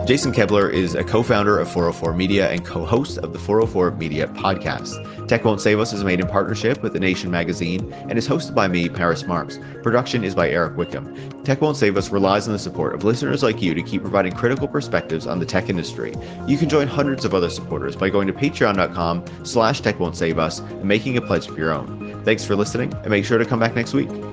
Jason Kebler is a co-founder of 404 Media and co-host of the 404 Media podcast. Tech Won't Save Us is made in partnership with The Nation magazine and is hosted by me, Paris Marks. Production is by Eric Wickham. Tech Won't Save Us relies on the support of listeners like you to keep providing critical perspectives on the tech industry. You can join hundreds of other supporters by going to patreon.com/techwon'tsaveus and making a pledge of your own. Thanks for listening, and make sure to come back next week.